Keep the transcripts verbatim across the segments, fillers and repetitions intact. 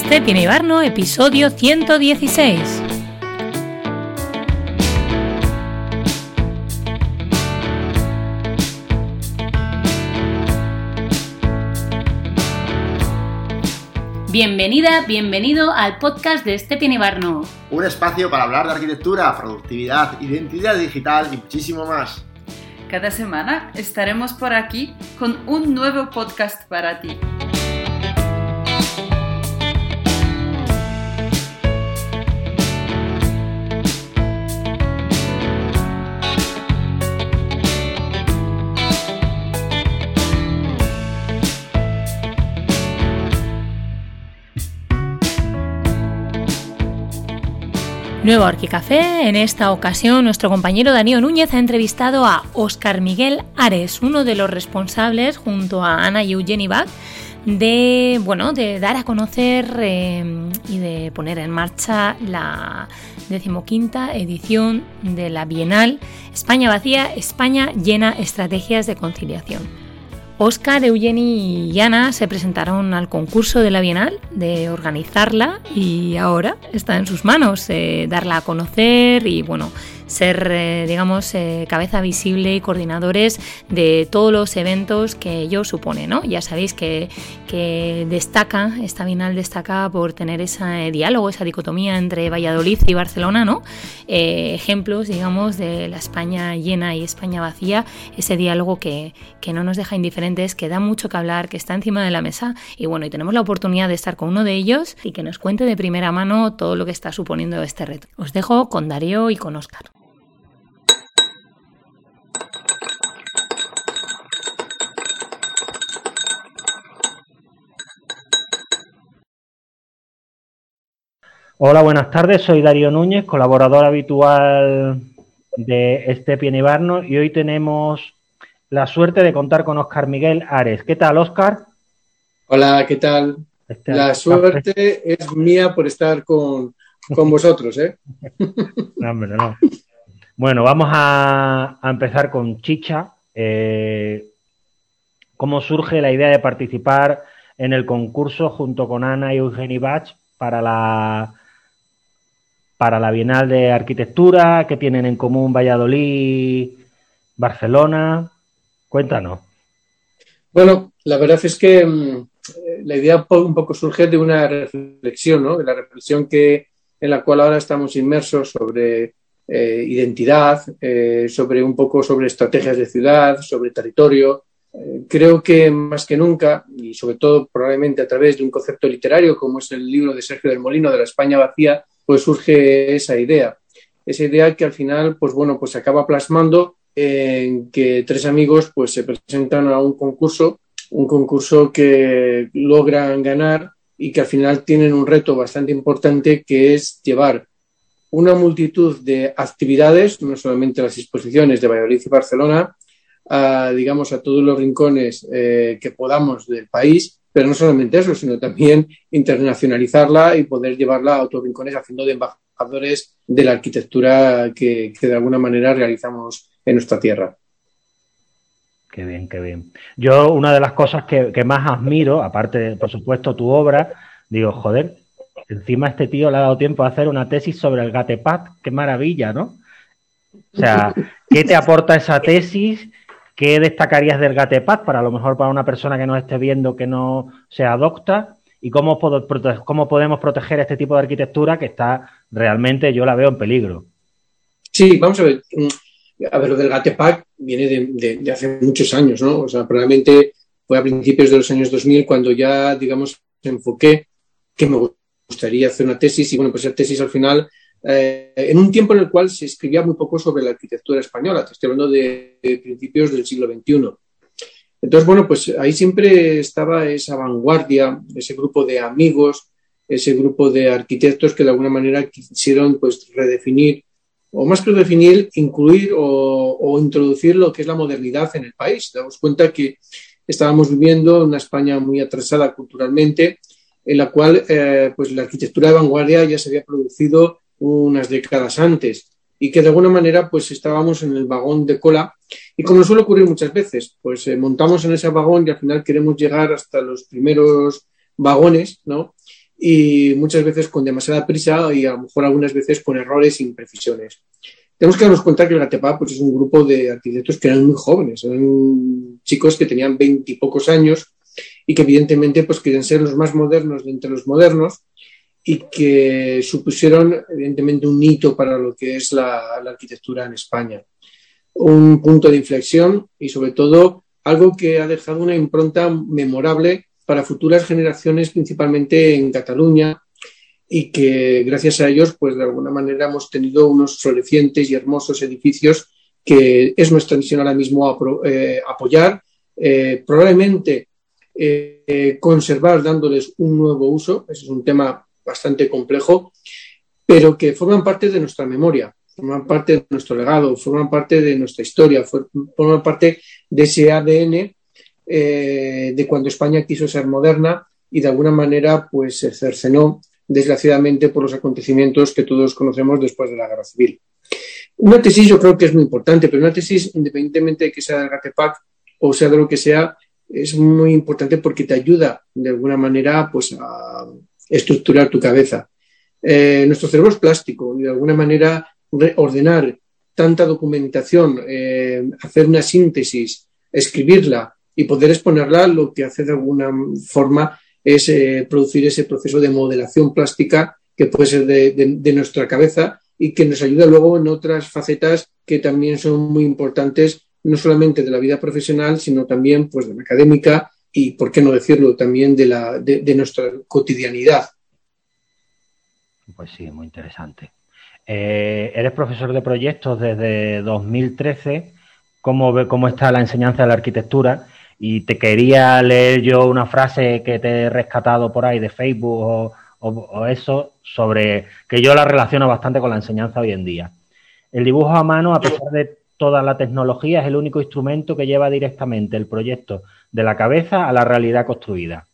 Este Tiene Ibarno, episodio ciento dieciséis. Bienvenida, bienvenido al podcast de Estepian Ibarno. Un espacio para hablar de arquitectura, productividad, identidad digital y muchísimo más. Cada semana estaremos por aquí con un nuevo podcast para ti. Nuevo Arquicafé. En esta ocasión nuestro compañero Darío Núñez ha entrevistado a Óscar Miguel Ares, uno de los responsables junto a Ana y Eugeni Bach de, bueno, de dar a conocer eh, y de poner en marcha la decimoquinta edición de la Bienal España Vacía, España Llena, Estrategias de Conciliación. Óscar, Eugeni y Ana se presentaron al concurso de la Bienal de organizarla y ahora está en sus manos eh, darla a conocer y bueno, ser, eh, digamos, eh, cabeza visible y coordinadores de todos los eventos que ello supone, ¿no? Ya sabéis que, que destaca, esta Bienal destaca por tener ese diálogo, esa dicotomía entre Valladolid y Barcelona, ¿no? Eh, ejemplos, digamos, de la España llena y España vacía, ese diálogo que, que no nos deja indiferentes, que da mucho que hablar, que está encima de la mesa y bueno, y tenemos la oportunidad de estar con uno de ellos y que nos cuente de primera mano todo lo que está suponiendo este reto. Os dejo con Darío y con Óscar. Hola, buenas tardes, soy Darío Núñez, colaborador habitual de Estepian Ibarno y hoy tenemos la suerte de contar con Óscar Miguel Ares. ¿Qué tal, Óscar? Hola, ¿qué tal? Este la suerte es mía por estar con, con vosotros, ¿eh? No, hombre, no. Bueno, vamos a, a empezar con chicha. Eh, ¿Cómo surge la idea de participar en el concurso junto con Ana y Eugeni Bach para la... para la Bienal de Arquitectura? ¿Qué tienen en común Valladolid, Barcelona? Cuéntanos. Bueno, la verdad es que um, la idea un poco surge de una reflexión, ¿no? De la reflexión que, en la cual ahora estamos inmersos sobre eh, identidad, eh, sobre un poco sobre estrategias de ciudad, sobre territorio. Eh, creo que más que nunca, y sobre todo probablemente a través de un concepto literario como es el libro de Sergio del Molino de la España vacía, pues surge esa idea. Esa idea que al final, pues bueno, pues se acaba plasmando en que tres amigos pues se presentan a un concurso, un concurso que logran ganar y que al final tienen un reto bastante importante que es llevar una multitud de actividades, no solamente las exposiciones de Valladolid y Barcelona, a, digamos, a todos los rincones eh, que podamos del país, pero no solamente eso, sino también internacionalizarla y poder llevarla a otros rincones haciendo de embajadores de la arquitectura que, que de alguna manera realizamos en nuestra tierra. Qué bien, qué bien. Yo una de las cosas que, que más admiro, aparte de, por supuesto, tu obra, digo, joder, encima este tío le ha dado tiempo a hacer una tesis sobre el Gatepat, qué maravilla, ¿no? O sea, ¿qué te aporta esa tesis? ¿Qué destacarías del Gatepat para a lo mejor para una persona que nos esté viendo que no sea docta? ¿Y cómo, cómo podemos proteger este tipo de arquitectura que está realmente, yo la veo en peligro? Sí, vamos a ver. A ver, lo del Gatepat viene de, de, de hace muchos años, ¿no? O sea, probablemente fue a principios de los años dos mil cuando ya, digamos, enfoqué que me gustaría hacer una tesis y, bueno, pues esa tesis al final, eh, en un tiempo en el cual se escribía muy poco sobre la arquitectura española, te estoy hablando de, de principios del siglo veintiuno. Entonces, bueno, pues ahí siempre estaba esa vanguardia, ese grupo de amigos, ese grupo de arquitectos que de alguna manera quisieron pues redefinir, o más que redefinir, incluir o, o introducir lo que es la modernidad en el país. Damos cuenta que estábamos viviendo una España muy atrasada culturalmente, en la cual eh, pues la arquitectura de vanguardia ya se había producido unas décadas antes y que de alguna manera pues estábamos en el vagón de cola y como suele ocurrir muchas veces, pues eh, montamos en ese vagón y al final queremos llegar hasta los primeros vagones, ¿no? y muchas veces con demasiada prisa y a lo mejor algunas veces con errores e imprecisiones. Tenemos que darnos cuenta que el GATEPAD pues, es un grupo de arquitectos que eran muy jóvenes, eran chicos que tenían veinte y pocos años y que evidentemente pues, querían ser los más modernos de entre los modernos y que supusieron evidentemente un hito para lo que es la, la arquitectura en España. Un punto de inflexión y sobre todo algo que ha dejado una impronta memorable para futuras generaciones, principalmente en Cataluña, y que gracias a ellos, pues de alguna manera hemos tenido unos florecientes y hermosos edificios que es nuestra misión ahora mismo apro- eh, apoyar, eh, probablemente eh, eh, conservar dándoles un nuevo uso, ese es un tema bastante complejo, pero que forman parte de nuestra memoria, forman parte de nuestro legado, forman parte de nuestra historia, forman parte de ese A D N eh, de cuando España quiso ser moderna y de alguna manera pues se cercenó desgraciadamente por los acontecimientos que todos conocemos después de la Guerra Civil. Una tesis yo creo que es muy importante, pero una tesis, independientemente de que sea del GATEPAD o sea de lo que sea, es muy importante porque te ayuda de alguna manera pues, a estructurar tu cabeza. Eh, nuestro cerebro es plástico y de alguna manera ordenar tanta documentación, eh, hacer una síntesis, escribirla y poder exponerla, lo que hace de alguna forma es eh, producir ese proceso de modelación plástica que puede ser de, de, de nuestra cabeza y que nos ayuda luego en otras facetas que también son muy importantes, no solamente de la vida profesional, sino también pues, de la académica y, por qué no decirlo, también de, la, de, de nuestra cotidianidad. Pues sí, muy interesante. Eh, eres profesor de proyectos desde dos mil trece. ¿Cómo, ve, cómo está la enseñanza de la arquitectura? Y te quería leer yo una frase que te he rescatado por ahí de Facebook o, o, o eso, sobre que yo la relaciono bastante con la enseñanza hoy en día. El dibujo a mano, a pesar de toda la tecnología, es el único instrumento que lleva directamente el proyecto de la cabeza a la realidad construida.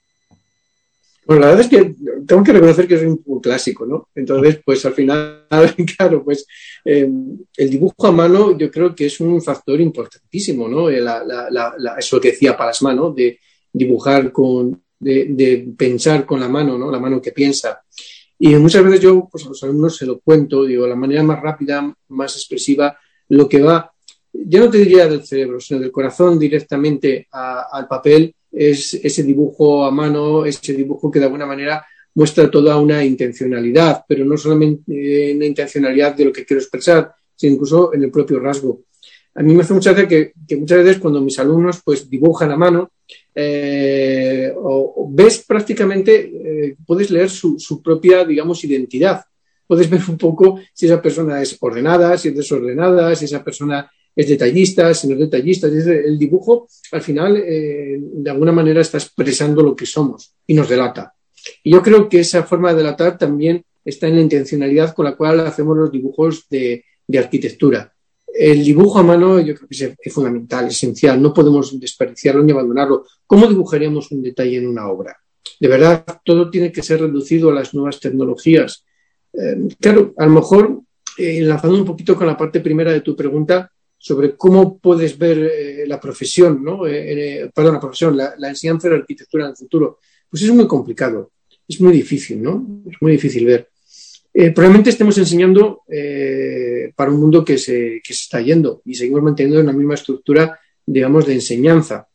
Bueno, la verdad es que tengo que reconocer que es un, un clásico, ¿no? Entonces, pues al final, claro, pues eh, el dibujo a mano yo creo que es un factor importantísimo, ¿no? La, la, la, la, eso que decía Palasma, ¿no? De dibujar con, de, de pensar con la mano, ¿no? La mano que piensa. Y muchas veces yo, pues a los alumnos se lo cuento, digo, la manera más rápida, más expresiva, lo que va, yo no te diría del cerebro, sino del corazón directamente a, al papel, es ese dibujo a mano, ese dibujo que de alguna manera muestra toda una intencionalidad, pero no solamente una intencionalidad de lo que quiero expresar, sino incluso en el propio rasgo. A mí me hace mucha gracia que, que muchas veces cuando mis alumnos pues dibujan a mano, eh, o, o ves prácticamente, eh, puedes leer su, su propia, digamos, identidad. Puedes ver un poco si esa persona es ordenada, si es desordenada, si esa persona es detallista, si no es detallista. El dibujo, al final, eh, de alguna manera está expresando lo que somos y nos delata. Y yo creo que esa forma de delatar también está en la intencionalidad con la cual hacemos los dibujos de, de arquitectura. El dibujo a mano yo creo que es, es fundamental, esencial. No podemos desperdiciarlo ni abandonarlo. ¿Cómo dibujaríamos un detalle en una obra? De verdad, todo tiene que ser reducido a las nuevas tecnologías. Eh, claro, a lo mejor, eh, enlazando un poquito con la parte primera de tu pregunta, sobre cómo puedes ver eh, la profesión, ¿no? Eh, eh, perdón, la profesión, la, la enseñanza de la arquitectura en el futuro. Pues es muy complicado, es muy difícil, ¿no? Es muy difícil ver. Eh, probablemente estemos enseñando eh, para un mundo que se, que se está yendo y seguimos manteniendo una misma estructura, digamos, de enseñanza.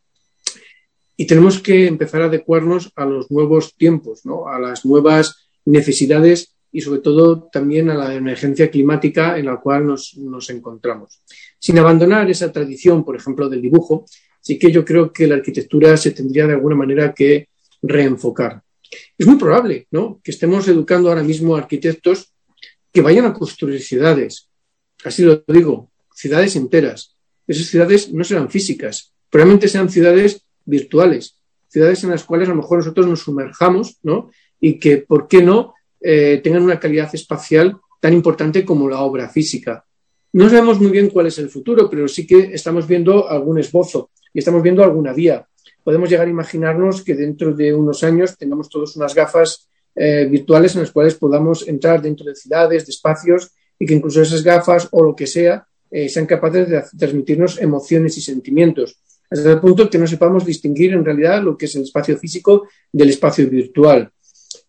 Y tenemos que empezar a adecuarnos a los nuevos tiempos, ¿no? A las nuevas necesidades y sobre todo también a la emergencia climática en la cual nos, nos encontramos. Sin abandonar esa tradición, por ejemplo, del dibujo, sí que yo creo que la arquitectura se tendría de alguna manera que reenfocar. Es muy probable, ¿no?, que estemos educando ahora mismo a arquitectos que vayan a construir ciudades. Así lo digo, ciudades enteras. Esas ciudades no serán físicas, probablemente sean ciudades virtuales, ciudades en las cuales a lo mejor nosotros nos sumerjamos, ¿no?, y que, ¿por qué no?, eh, tengan una calidad espacial tan importante como la obra física. No sabemos muy bien cuál es el futuro, pero sí que estamos viendo algún esbozo y estamos viendo alguna vía. Podemos llegar a imaginarnos que dentro de unos años tengamos todos unas gafas eh, virtuales en las cuales podamos entrar dentro de ciudades, de espacios, y que incluso esas gafas o lo que sea eh, sean capaces de transmitirnos emociones y sentimientos, hasta el punto que no sepamos distinguir en realidad lo que es el espacio físico del espacio virtual.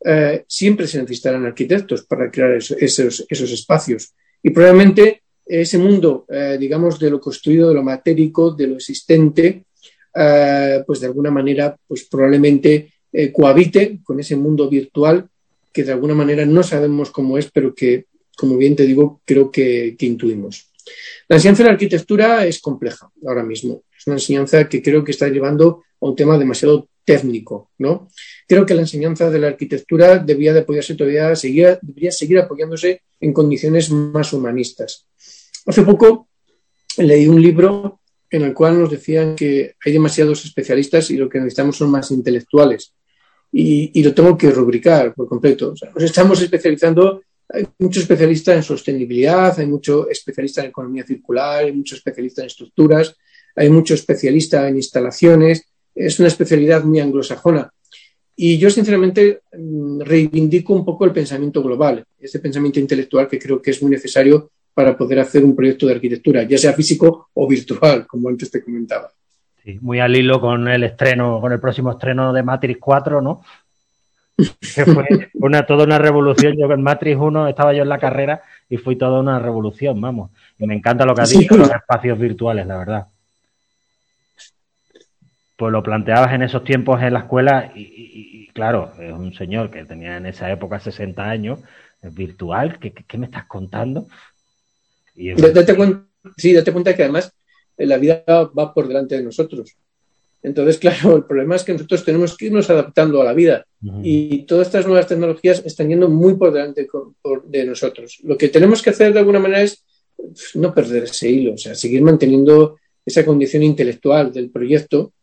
eh, siempre se necesitarán arquitectos para crear eso, esos, esos espacios. Y probablemente ese mundo, eh, digamos, de lo construido, de lo matérico, de lo existente, eh, pues de alguna manera, pues probablemente eh, cohabite con ese mundo virtual que de alguna manera no sabemos cómo es, pero que, como bien te digo, creo que, que intuimos. La enseñanza de la arquitectura es compleja ahora mismo. Es una enseñanza que creo que está llevando a un tema demasiado técnico, ¿no? Creo que la enseñanza de la arquitectura debería de apoyarse todavía, seguir, debería seguir apoyándose en condiciones más humanistas. Hace poco leí un libro en el cual nos decían que hay demasiados especialistas y lo que necesitamos son más intelectuales. Y, y lo tengo que rubricar por completo. O sea, nos estamos especializando, hay muchos especialistas en sostenibilidad, hay mucho especialista en economía circular, hay mucho especialista en estructuras, hay mucho especialista en instalaciones. Es una especialidad muy anglosajona. Y yo, sinceramente, reivindico un poco el pensamiento global, ese pensamiento intelectual que creo que es muy necesario para poder hacer un proyecto de arquitectura, ya sea físico o virtual, como antes te comentaba. Sí, muy al hilo con el estreno, con el próximo estreno de Matrix cuatro, ¿no? Que fue una, toda una revolución. Yo en Matrix uno estaba yo en la carrera y fue toda una revolución, vamos. Y me encanta lo que has Sí. dicho, los espacios virtuales, la verdad. Pues lo planteabas en esos tiempos en la escuela y, y, y claro, es un señor que tenía en esa época sesenta años, es virtual, ¿qué, qué, qué me estás contando? Y es... Date cuenta, sí, date cuenta que además la vida va por delante de nosotros. Entonces, claro, el problema es que nosotros tenemos que irnos adaptando a la vida. Uh-huh. Y todas estas nuevas tecnologías están yendo muy por delante de nosotros. Lo que tenemos que hacer de alguna manera es no perder ese hilo, o sea, seguir manteniendo esa condición intelectual del proyecto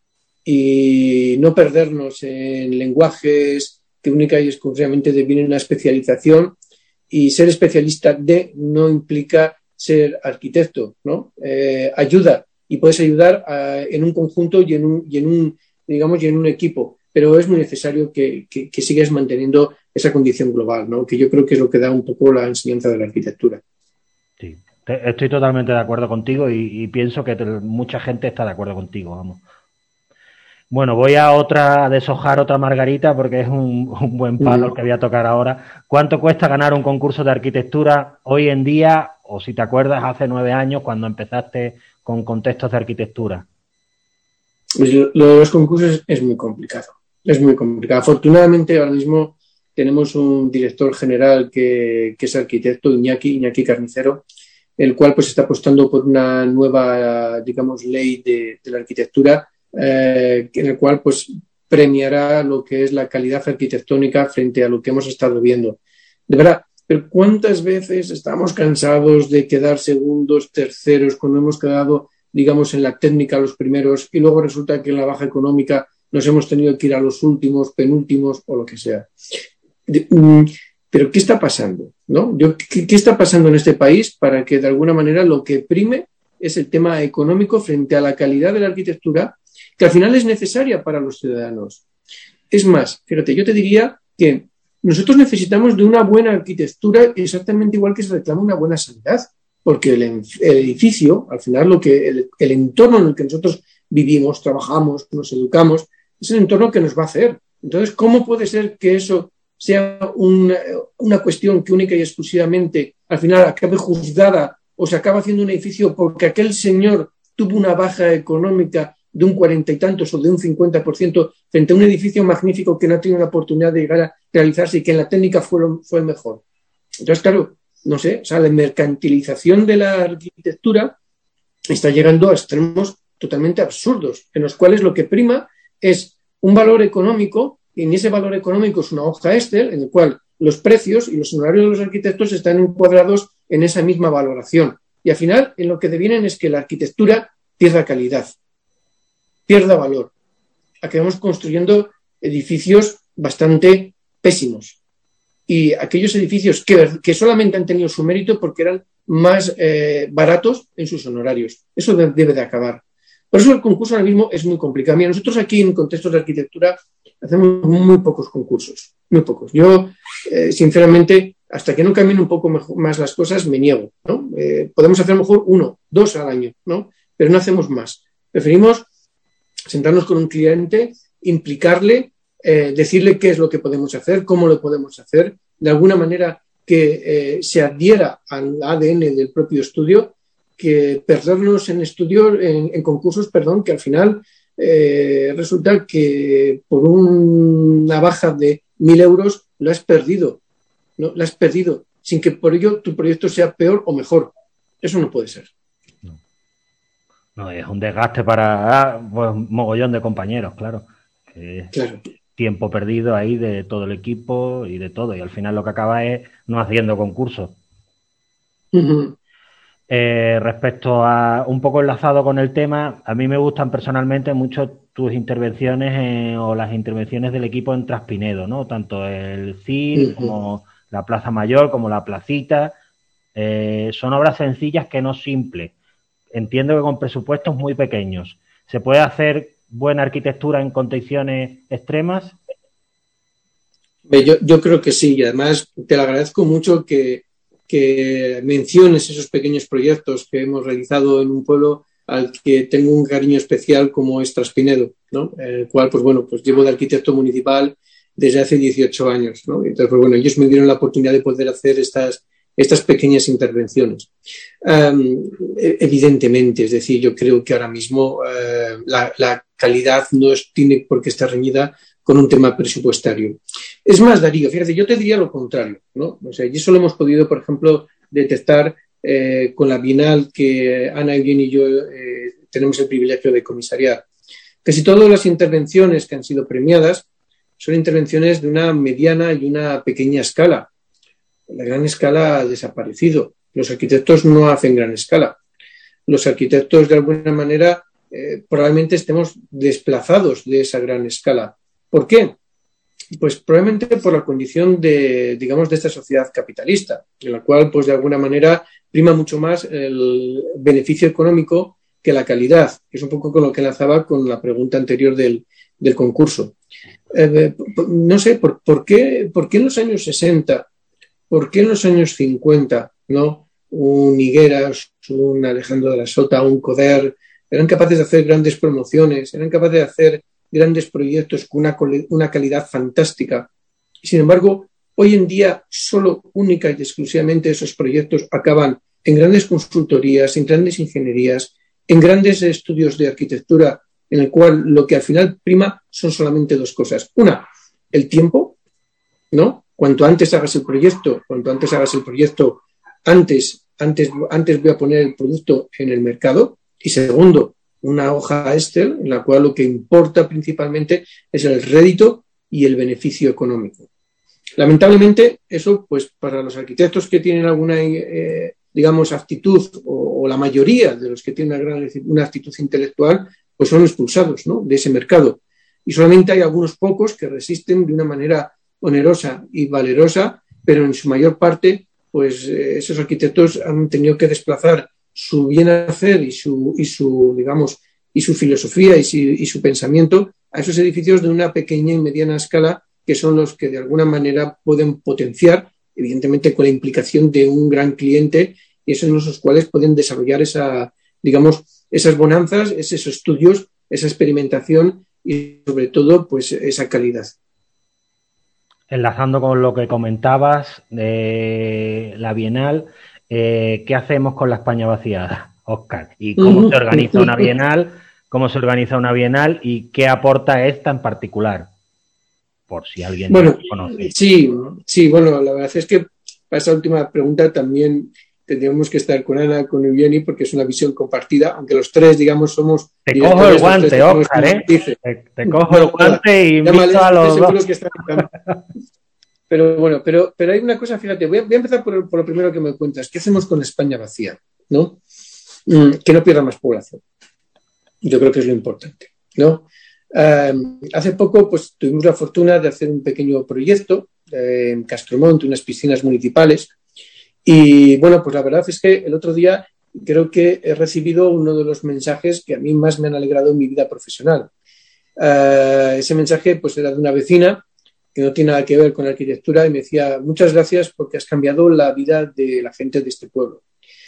y no perdernos en lenguajes que única y exclusivamente devienen una especialización, y ser especialista de no implica ser arquitecto, ¿no? Eh, ayuda, y puedes ayudar a, en un conjunto y en un, y en un, digamos, y en un equipo, pero es muy necesario que, que, que sigas manteniendo esa condición global, ¿no? Que yo creo que es lo que da un poco la enseñanza de la arquitectura. Sí, estoy totalmente de acuerdo contigo y, y pienso que te, mucha gente está de acuerdo contigo, vamos. Bueno, voy a otra, a deshojar otra margarita porque es un, un buen palo el que voy a tocar ahora. ¿Cuánto cuesta ganar un concurso de arquitectura hoy en día, o si te acuerdas, hace nueve años cuando empezaste con contextos de arquitectura? Pues lo de los concursos es muy complicado, es muy complicado. Afortunadamente ahora mismo tenemos un director general que, que es arquitecto, Iñaki, Iñaki Carnicero, el cual pues está apostando por una nueva, digamos, ley de, de la arquitectura, Eh, en el cual pues premiará lo que es la calidad arquitectónica frente a lo que hemos estado viendo. De verdad, pero ¿cuántas veces estamos cansados de quedar segundos, terceros, cuando hemos quedado, digamos, en la técnica los primeros y luego resulta que en la baja económica nos hemos tenido que ir a los últimos, penúltimos o lo que sea? De, um, pero ¿qué está pasando? ¿No? Yo, ¿qué, ¿Qué está pasando en este país para que de alguna manera lo que prime es el tema económico frente a la calidad de la arquitectura, que al final es necesaria para los ciudadanos? Es más, fíjate, yo te diría que nosotros necesitamos de una buena arquitectura exactamente igual que se reclama una buena sanidad, porque el, el edificio, al final, lo que el, el entorno en el que nosotros vivimos, trabajamos, nos educamos, es el entorno que nos va a hacer. Entonces, ¿cómo puede ser que eso sea una, una cuestión que única y exclusivamente al final acabe juzgada o se acaba haciendo un edificio porque aquel señor tuvo una baja económica de un cuarenta y tantos o de un cincuenta por ciento frente a un edificio magnífico que no ha tenido la oportunidad de llegar a realizarse y que en la técnica fue, fue el mejor? Entonces, claro, no sé, o sea, la mercantilización de la arquitectura está llegando a extremos totalmente absurdos, en los cuales lo que prima es un valor económico, y en ese valor económico es una hoja Excel en el cual los precios y los honorarios de los arquitectos están encuadrados en esa misma valoración. Y al final, en lo que devienen es que la arquitectura pierda calidad, pierda valor. Acabamos construyendo edificios bastante pésimos. Y aquellos edificios que, que solamente han tenido su mérito porque eran más eh, baratos en sus honorarios. Eso de, debe de acabar. Por eso el concurso ahora mismo es muy complicado. Mira, nosotros aquí en contextos de arquitectura hacemos muy pocos concursos, muy pocos. Yo, eh, sinceramente, hasta que no cambien un poco mejor, más las cosas, me niego, ¿no? Eh, podemos hacer a lo mejor uno, dos al año, ¿no? Pero no hacemos más. Preferimos sentarnos con un cliente, implicarle eh, decirle qué es lo que podemos hacer, cómo lo podemos hacer, de alguna manera que eh, se adhiera al A D N del propio estudio, que perdernos en estudios, en, en concursos, perdón, que al final eh, resulta que por un, una baja de mil euros lo has perdido, ¿no? Lo has perdido, sin que por ello tu proyecto sea peor o mejor. Eso no puede ser. No, no es un desgaste para ah, pues, mogollón de compañeros, claro. Que Claro. Tiempo perdido ahí de todo el equipo y de todo, y al final lo que acaba es no haciendo concursos. Uh-huh. Eh, respecto a, un poco enlazado con el tema, a mí me gustan personalmente mucho tus intervenciones en, o las intervenciones del equipo en Traspinedo, ¿no? Tanto el C I R, uh-huh, como la Plaza Mayor, como la Placita. Eh, son obras sencillas que no simples. Entiendo que con presupuestos muy pequeños. ¿Se puede hacer buena arquitectura en condiciones extremas? Yo, yo creo que sí, y además te lo agradezco mucho que, que menciones esos pequeños proyectos que hemos realizado en un pueblo al que tengo un cariño especial como es Traspinedo, ¿no? El cual, pues bueno, pues llevo de arquitecto municipal desde hace dieciocho años, ¿no? Entonces, pues bueno, ellos me dieron la oportunidad de poder hacer estas, estas pequeñas intervenciones. Um, evidentemente, es decir, yo creo que ahora mismo uh, la, la calidad no es, tiene por qué estar reñida con un tema presupuestario. Es más, Darío, fíjate, yo te diría lo contrario, ¿no? O sea, y eso lo hemos podido, por ejemplo, detectar eh, con la Bienal que Ana, Eugenia y yo eh, tenemos el privilegio de comisariar. Casi todas las intervenciones que han sido premiadas son intervenciones de una mediana y una pequeña escala. La gran escala ha desaparecido. Los arquitectos no hacen gran escala. Los arquitectos, de alguna manera, eh, probablemente estemos desplazados de esa gran escala. ¿Por qué? Pues probablemente por la condición de, digamos, de esta sociedad capitalista, en la cual, pues de alguna manera, prima mucho más el beneficio económico que la calidad, que es un poco con lo que enlazaba con la pregunta anterior del, del concurso. Eh, no sé, ¿por, por, qué, ¿por qué en los años sesenta, por qué en los años cincuenta, ¿no? Un Higueras, un Alejandro de la Sota, un Coder, eran capaces de hacer grandes promociones, eran capaces de hacer grandes proyectos con una, una calidad fantástica? Sin embargo, hoy en día solo, única y exclusivamente esos proyectos acaban en grandes consultorías, en grandes ingenierías, en grandes estudios de arquitectura, en el cual lo que al final prima son solamente dos cosas. Una, el tiempo, ¿no? Cuanto antes hagas el proyecto, cuanto antes hagas el proyecto, antes, antes, antes voy a poner el producto en el mercado. Y segundo, una hoja Excel en la cual lo que importa principalmente es el rédito y el beneficio económico. Lamentablemente, eso, pues para los arquitectos que tienen alguna, eh, digamos, aptitud, o, o la mayoría de los que tienen una gran una aptitud intelectual, pues son expulsados, ¿no?, de ese mercado. Y solamente hay algunos pocos que resisten de una manera onerosa y valerosa, pero en su mayor parte, pues eh, esos arquitectos han tenido que desplazar su bien hacer y su, y su, digamos, y su filosofía y su, y su pensamiento a esos edificios de una pequeña y mediana escala, que son los que de alguna manera pueden potenciar, evidentemente con la implicación de un gran cliente, y esos son los cuales pueden desarrollar esa, digamos, esas bonanzas, esos estudios, esa experimentación y sobre todo, pues esa calidad. Enlazando con lo que comentabas de la Bienal, Eh, ¿qué hacemos con la España vaciada, Óscar? ¿Y cómo se organiza una Bienal? ¿Cómo se organiza una Bienal? ¿Y qué aporta esta en particular? Por si alguien bueno, no conoce. Sí, sí, bueno, la verdad es que para esa última pregunta también tendríamos que estar con Ana, con Eugeni, porque es una visión compartida, aunque los tres, digamos, somos... Te cojo el guante, Óscar, ¿eh? Te, te cojo el guante y invito a los dos. Que están... Pero bueno, pero, pero hay una cosa, fíjate, voy a, voy a empezar por, por lo primero que me cuentas. ¿Qué hacemos con España vacía? ¿No? Mm, que no pierda más población. Yo creo que es lo importante, ¿no? Um, hace poco pues, tuvimos la fortuna de hacer un pequeño proyecto eh, en Castromonte, unas piscinas municipales. Y bueno, pues la verdad es que el otro día creo que he recibido uno de los mensajes que a mí más me han alegrado en mi vida profesional. Uh, ese mensaje pues era de una vecina que no tiene nada que ver con la arquitectura, y me decía: muchas gracias porque has cambiado la vida de la gente de este pueblo.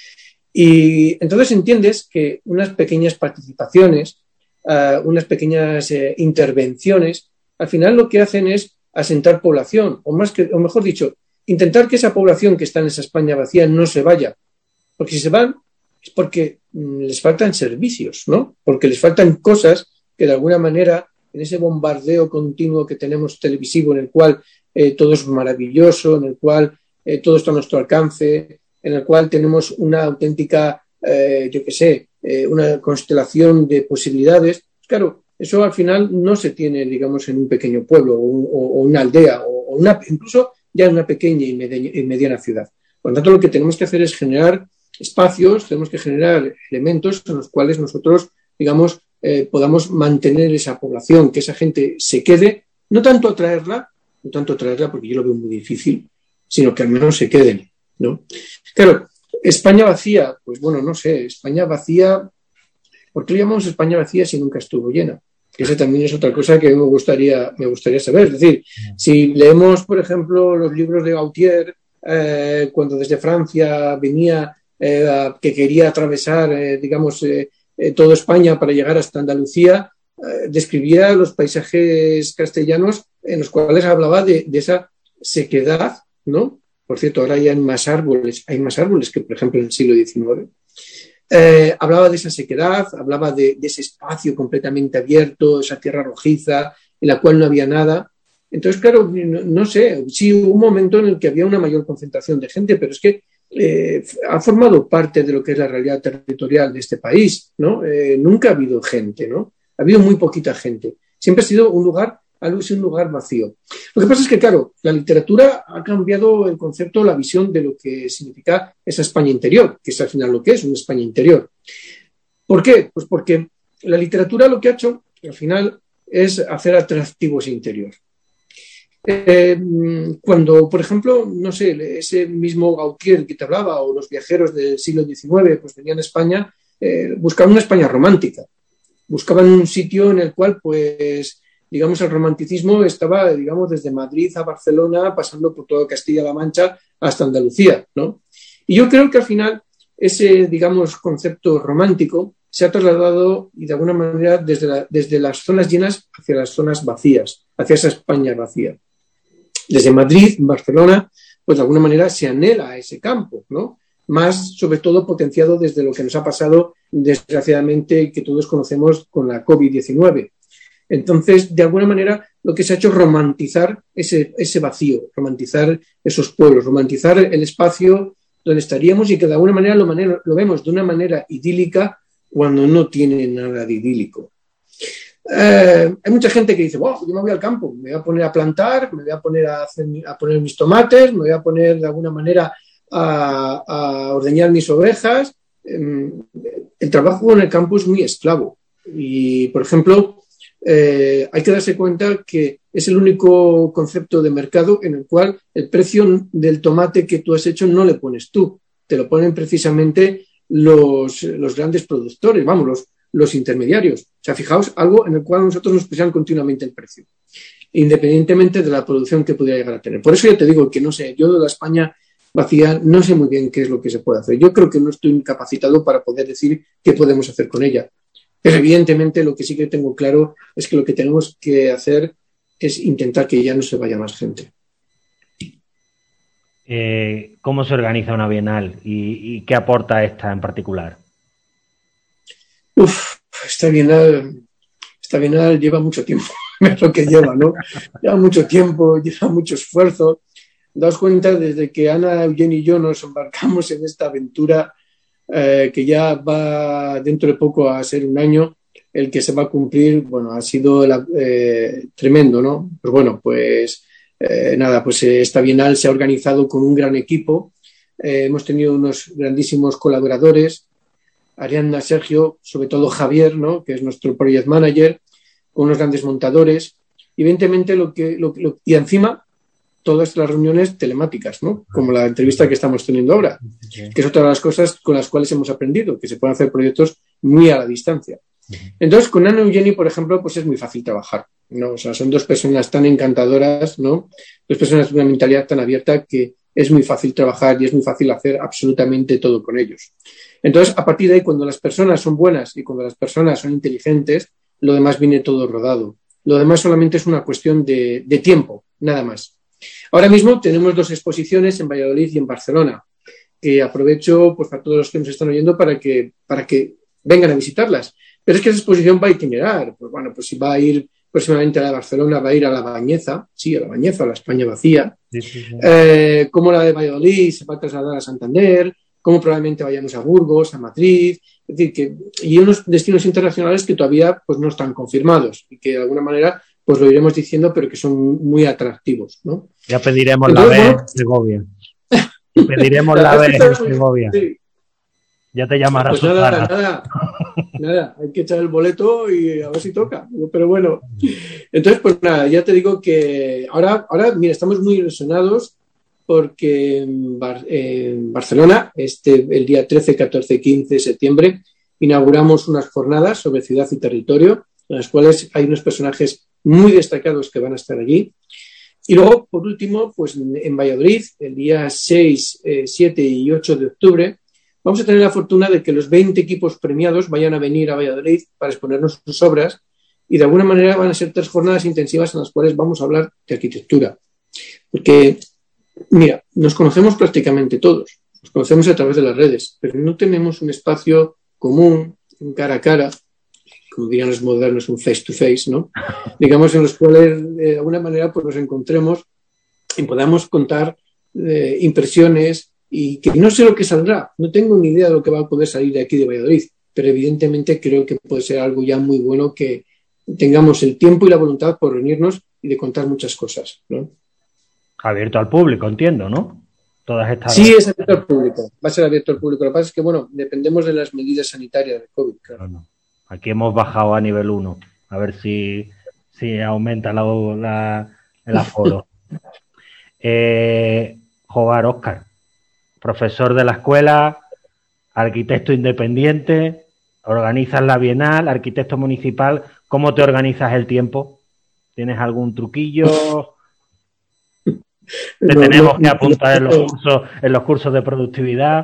Y entonces entiendes que unas pequeñas participaciones, uh, unas pequeñas eh, intervenciones al final lo que hacen es asentar población, o más que, o mejor dicho, intentar que esa población que está en esa España vacía no se vaya. Porque si se van es porque mm, les faltan servicios, ¿no? Porque les faltan cosas que de alguna manera, en ese bombardeo continuo que tenemos televisivo, en el cual eh, todo es maravilloso, en el cual eh, todo está a nuestro alcance, en el cual tenemos una auténtica, eh, yo qué sé, eh, una constelación de posibilidades. Claro, eso al final no se tiene, digamos, en un pequeño pueblo o, o, o una aldea o, o una, incluso ya en una pequeña y mediana, y mediana ciudad. Por lo tanto, lo que tenemos que hacer es generar espacios, tenemos que generar elementos en los cuales nosotros, digamos, eh, podamos mantener esa población, que esa gente se quede, no tanto atraerla, no tanto atraerla porque yo lo veo muy difícil, sino que al menos se queden, ¿no? Claro, España vacía, pues bueno, no sé, España vacía, ¿por qué le llamamos España vacía si nunca estuvo llena? Que esa también es otra cosa que me gustaría, me gustaría saber. Es decir, si leemos, por ejemplo, los libros de Gautier, eh, cuando desde Francia venía, eh, que quería atravesar, eh, digamos, eh, eh, toda España para llegar hasta Andalucía, eh, describía los paisajes castellanos en los cuales hablaba de, de esa sequedad, ¿no? Por cierto, ahora ya hay más árboles, hay más árboles que, por ejemplo, en el siglo diecinueve. Eh, hablaba de esa sequedad, hablaba de, de ese espacio completamente abierto, esa tierra rojiza, en la cual no había nada. Entonces, claro, no, no sé, sí hubo un momento en el que había una mayor concentración de gente, pero es que eh, ha formado parte de lo que es la realidad territorial de este país, ¿no? Eh, nunca ha habido gente, ¿no? Ha habido muy poquita gente. Siempre ha sido un lugar, algo es un lugar vacío. Lo que pasa es que, claro, la literatura ha cambiado el concepto, la visión de lo que significa esa España interior, que es al final lo que es, una España interior. ¿Por qué? Pues porque la literatura lo que ha hecho, al final, es hacer atractivo ese interior. Eh, cuando, por ejemplo, no sé, ese mismo Gautier que te hablaba, o los viajeros del siglo diecinueve, pues venían a España, eh, buscaban una España romántica. Buscaban un sitio en el cual, pues, digamos, el romanticismo estaba, digamos, desde Madrid a Barcelona, pasando por toda Castilla-La Mancha hasta Andalucía, ¿no? Y yo creo que al final ese, digamos, concepto romántico se ha trasladado y de alguna manera desde, la, desde las zonas llenas hacia las zonas vacías, hacia esa España vacía. Desde Madrid, Barcelona, pues de alguna manera se anhela a ese campo, ¿no? Más sobre todo potenciado desde lo que nos ha pasado, desgraciadamente, que todos conocemos con la COVID diecinueve. Entonces, de alguna manera, lo que se ha hecho es romantizar ese, ese vacío, romantizar esos pueblos, romantizar el espacio donde estaríamos y que de alguna manera lo, manera, lo vemos de una manera idílica cuando no tiene nada de idílico. Eh, hay mucha gente que dice, wow, yo me voy al campo, me voy a poner a plantar, me voy a poner a, hacer, a poner mis tomates, me voy a poner de alguna manera a, a ordeñar mis ovejas. Eh, el trabajo en el campo es muy esclavo y, por ejemplo, Eh, hay que darse cuenta que es el único concepto de mercado en el cual el precio del tomate que tú has hecho no le pones tú, te lo ponen precisamente los, los grandes productores, vamos, los, los intermediarios. O sea, fijaos, algo en el cual nosotros nos presionan continuamente el precio, independientemente de la producción que pudiera llegar a tener. Por eso ya te digo que no sé, yo de la España vacía no sé muy bien qué es lo que se puede hacer. Yo creo que no estoy capacitado para poder decir qué podemos hacer con ella. Pero evidentemente lo que sí que tengo claro es que lo que tenemos que hacer es intentar que ya no se vaya más gente. Eh, ¿Cómo se organiza una Bienal y, y qué aporta esta en particular? Uf, esta Bienal, esta Bienal lleva mucho tiempo, es lo que lleva, ¿no? Lleva mucho tiempo, lleva mucho esfuerzo. Daos cuenta, desde que Ana, Eugenia y yo nos embarcamos en esta aventura, Eh, que ya va dentro de poco a ser un año, el que se va a cumplir, bueno, ha sido la, eh, tremendo, ¿no? Pues bueno, pues eh, nada, pues eh, esta Bienal se ha organizado con un gran equipo, eh, hemos tenido unos grandísimos colaboradores, Ariadna, Sergio, sobre todo Javier, ¿no? Que es nuestro project manager, con unos grandes montadores, y evidentemente lo que, lo, lo, y encima todas las reuniones telemáticas, ¿no? Como la entrevista que estamos teniendo ahora, que es otra de las cosas con las cuales hemos aprendido, que se pueden hacer proyectos muy a la distancia. Entonces, con Ana y Eugeni, por ejemplo, pues es muy fácil trabajar, ¿no? O sea, son dos personas tan encantadoras, ¿no? Dos personas de una mentalidad tan abierta que es muy fácil trabajar y es muy fácil hacer absolutamente todo con ellos. Entonces, a partir de ahí, cuando las personas son buenas y cuando las personas son inteligentes, lo demás viene todo rodado. Lo demás solamente es una cuestión de, de tiempo, nada más. Ahora mismo tenemos dos exposiciones en Valladolid y en Barcelona, que aprovecho pues, a todos los que nos están oyendo para que, para que vengan a visitarlas. Pero es que esa exposición va a itinerar. Pues bueno, pues si va a ir próximamente a la de Barcelona, va a ir a la Bañeza, sí, a la Bañeza, a la España vacía. Sí, sí, sí. Eh, como la de Valladolid se va a trasladar a Santander, como probablemente vayamos a Burgos, a Madrid, es decir, que, y unos destinos internacionales que todavía pues, no están confirmados y que de alguna manera pues lo iremos diciendo, pero que son muy atractivos, ¿no? Ya pediremos Entonces, la B en Segovia. Pediremos la, la B en Segovia. Sí. Ya te llamarás. Pues nada, nada, nada, hay que echar el boleto y a ver si toca. Pero bueno, entonces pues nada, ya te digo que ahora, ahora mira, estamos muy ilusionados porque en, Bar- en Barcelona, este, el día trece, catorce, quince de septiembre, inauguramos unas jornadas sobre ciudad y territorio, en las cuales hay unos personajes muy destacados que van a estar allí. Y luego, por último, pues en Valladolid, el día seis, siete y ocho de octubre, vamos a tener la fortuna de que los veinte equipos premiados vayan a venir a Valladolid para exponernos sus obras y de alguna manera van a ser tres jornadas intensivas en las cuales vamos a hablar de arquitectura. Porque, mira, nos conocemos prácticamente todos, nos conocemos a través de las redes, pero no tenemos un espacio común, un cara a cara, como dirían los modernos, un face to face, ¿no? Digamos, en los cuales de alguna manera pues nos encontremos y podamos contar eh, impresiones y que no sé lo que saldrá, no tengo ni idea de lo que va a poder salir de aquí de Valladolid, pero evidentemente creo que puede ser algo ya muy bueno que tengamos el tiempo y la voluntad por reunirnos y de contar muchas cosas, ¿no? Abierto al público, entiendo, ¿no? Todas estas. Sí, es abierto al público, va a ser abierto al público. Lo que pasa es que, bueno, dependemos de las medidas sanitarias de COVID, claro. No, no. Aquí hemos bajado a nivel uno, a ver si, si aumenta la, la, el aforo. eh, Jobar, Óscar, profesor de la escuela, arquitecto independiente, organizas la Bienal, arquitecto municipal, ¿cómo te organizas el tiempo? ¿Tienes algún truquillo? ¿Te no, tenemos no, que apuntar no, en, los cursos, en los cursos de productividad?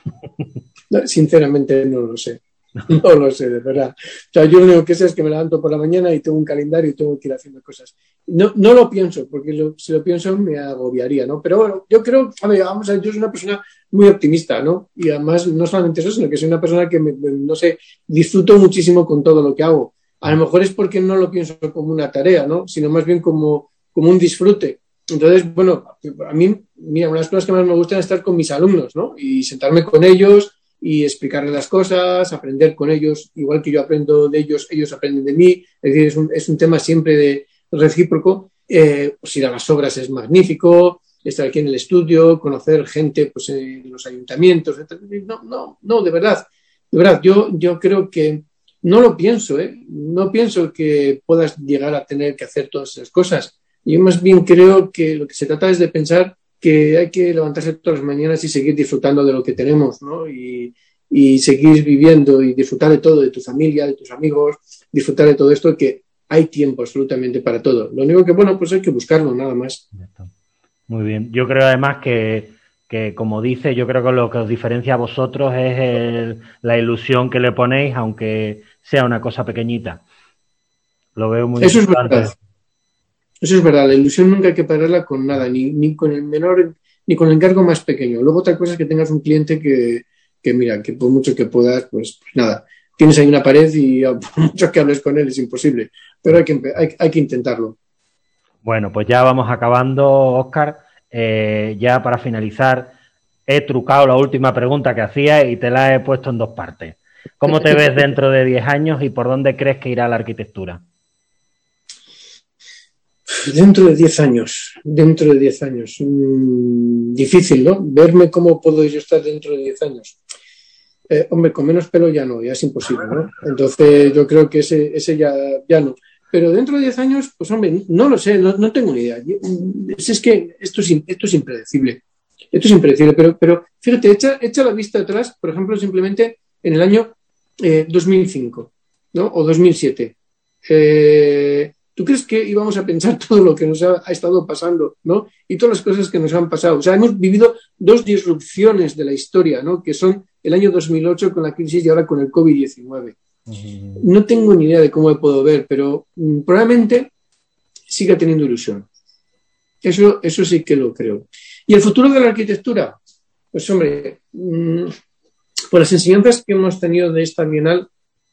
Sinceramente no lo sé. No lo sé, de verdad. O sea, yo lo único que sé es que me levanto por la mañana y tengo un calendario y tengo que ir haciendo cosas. No, no lo pienso, porque lo, si lo pienso me agobiaría, ¿no? Pero bueno, yo creo, a ver, vamos a ver, yo soy una persona muy optimista, ¿no? Y además, no solamente eso, sino que soy una persona que, me, no sé, disfruto muchísimo con todo lo que hago. A lo mejor es porque no lo pienso como una tarea, ¿no? Sino más bien como, como un disfrute. Entonces, bueno, a mí, mira, una de las cosas que más me gustan es estar con mis alumnos, ¿no? Y sentarme con ellos y explicarles las cosas, aprender con ellos, igual que yo aprendo de ellos, ellos aprenden de mí, es decir, es un, es un tema siempre de recíproco. Eh, pues ir a las obras es magnífico, estar aquí en el estudio, conocer gente pues, en los ayuntamientos, no, no, no, de verdad, de verdad, yo, yo creo que no lo pienso, ¿eh? No pienso que puedas llegar a tener que hacer todas esas cosas. Yo más bien creo que lo que se trata es de pensar que hay que levantarse todas las mañanas y seguir disfrutando de lo que tenemos, ¿no? Y, y seguir viviendo y disfrutar de todo, de tu familia, de tus amigos, disfrutar de todo esto, que hay tiempo absolutamente para todo. Lo único que, bueno, pues hay que buscarlo, nada más. Muy bien. Yo creo además que, que como dice, yo creo que lo que os diferencia a vosotros es el, la ilusión que le ponéis, aunque sea una cosa pequeñita. Lo veo muy Eso importante. Es verdad. Eso es verdad, la ilusión nunca hay que pararla con nada, ni, ni con el menor, ni con el encargo más pequeño. Luego otra cosa es que tengas un cliente que, que mira, que por mucho que puedas, pues, pues nada, tienes ahí una pared y por mucho que hables con él es imposible, pero hay que, hay, hay que intentarlo. Bueno, pues ya vamos acabando, Óscar. Eh, ya para finalizar, he trucado la última pregunta que hacía y te la he puesto en dos partes. ¿Cómo te ves dentro de diez años y por dónde crees que irá la arquitectura? Dentro de diez años, dentro de diez años. Mmm, difícil, ¿no? Verme cómo puedo yo estar dentro de diez años. Eh, hombre, con menos pelo ya no, ya es imposible, ¿no? Entonces yo creo que ese, ese ya, ya no. Pero dentro de diez años, pues hombre, no lo sé, no, no tengo ni idea. Es, es que esto es, esto es impredecible. Esto es impredecible, pero, pero fíjate, echa, echa la vista atrás, por ejemplo, simplemente en el año eh, dos mil cinco, ¿no? O dos mil siete. Eh... ¿Tú crees que íbamos a pensar todo lo que nos ha, ha estado pasando, ¿no? Y todas las cosas que nos han pasado. O sea, hemos vivido dos disrupciones de la historia, ¿no? Que son el año dos mil ocho con la crisis y ahora con el COVID diecinueve. No tengo ni idea de cómo me puedo ver, pero mm, probablemente siga teniendo ilusión. Eso, eso sí que lo creo. ¿Y el futuro de la arquitectura? Pues hombre, mmm, por las enseñanzas que hemos tenido de esta Bienal,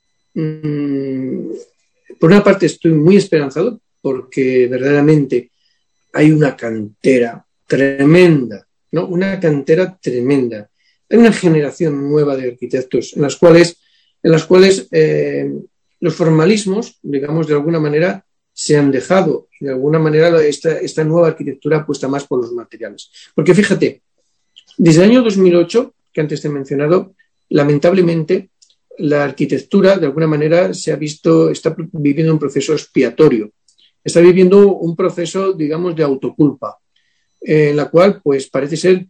mmm, por una parte estoy muy esperanzado porque verdaderamente hay una cantera tremenda, ¿no? Una cantera tremenda. Hay una generación nueva de arquitectos en las cuales, en las cuales eh, los formalismos, digamos, de alguna manera se han dejado y de alguna manera esta, esta nueva arquitectura apuesta más por los materiales. Porque fíjate, desde el año dos mil ocho, que antes te he mencionado, lamentablemente la arquitectura de alguna manera se ha visto, está viviendo un proceso expiatorio, está viviendo un proceso, digamos, de autoculpa, en la cual pues parece ser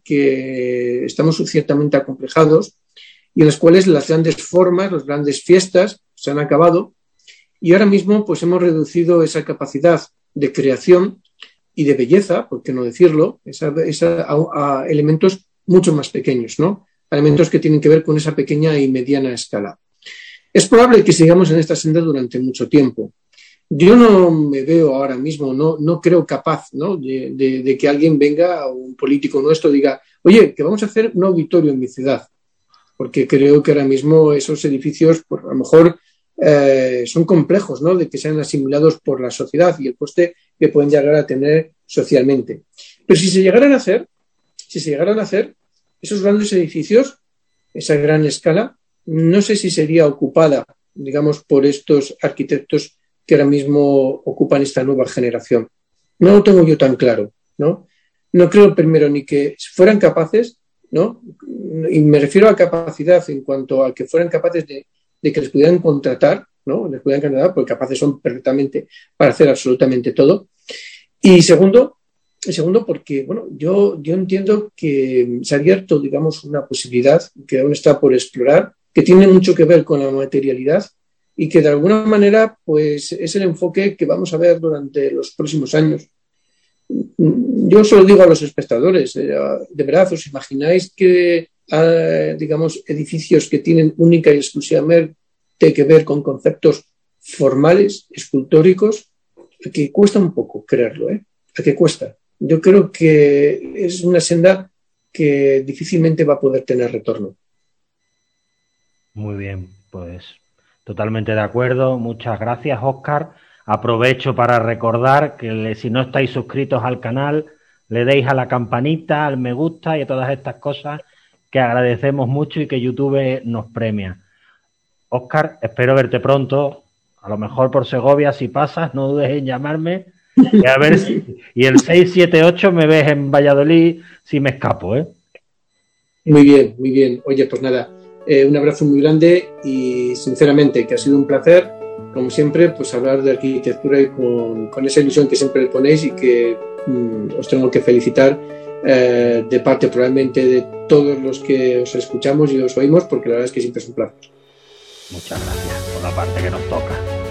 que estamos ciertamente acomplejados y en las cuales las grandes formas, las grandes fiestas se han acabado y ahora mismo pues hemos reducido esa capacidad de creación y de belleza, por qué no decirlo, esa, esa, a, a elementos mucho más pequeños, ¿no? Elementos que tienen que ver con esa pequeña y mediana escala. Es probable que sigamos en esta senda durante mucho tiempo. Yo no me veo ahora mismo, no, no creo capaz, ¿no? De, de, de que alguien venga, un político nuestro, diga, oye, que vamos a hacer un auditorio en mi ciudad, porque creo que ahora mismo esos edificios, pues, a lo mejor eh, son complejos, ¿no? De que sean asimilados por la sociedad y el coste que pueden llegar a tener socialmente. Pero si se llegaran a hacer, si se llegaran a hacer esos grandes edificios, esa gran escala, no sé si sería ocupada, digamos, por estos arquitectos que ahora mismo ocupan esta nueva generación. No lo tengo yo tan claro, ¿no? No creo primero ni que fueran capaces, ¿no? Y me refiero a capacidad en cuanto a que fueran capaces de, de que les pudieran contratar, ¿no? Les pudieran contratar, porque capaces son perfectamente para hacer absolutamente todo. Y segundo, y segundo porque, bueno, yo, yo entiendo que se ha abierto, digamos, una posibilidad que aún está por explorar, que tiene mucho que ver con la materialidad y que de alguna manera pues es el enfoque que vamos a ver durante los próximos años. Yo solo digo a los espectadores, eh, de verdad, ¿os imagináis que eh, digamos edificios que tienen única y exclusivamente que ver con conceptos formales, escultóricos? Que cuesta un poco creerlo, ¿eh? ¿A qué cuesta? Yo creo que es una senda que difícilmente va a poder tener retorno. Muy bien, pues totalmente de acuerdo. Muchas gracias, Óscar. Aprovecho para recordar que le, si no estáis suscritos al canal, le deis a la campanita, al me gusta y a todas estas cosas que agradecemos mucho y que YouTube nos premia. Óscar, espero verte pronto, a lo mejor por Segovia, si pasas, no dudes en llamarme. Y a ver si, y el seis siete ocho me ves en Valladolid si me escapo, ¿eh? Muy bien, muy bien. Oye, pues nada, eh, un abrazo muy grande y sinceramente que ha sido un placer, como siempre, pues hablar de arquitectura y con, con esa ilusión que siempre le ponéis y que mm, os tengo que felicitar eh, de parte probablemente de todos los que os escuchamos y os oímos, porque la verdad es que siempre es un placer. Muchas gracias por la parte que nos toca.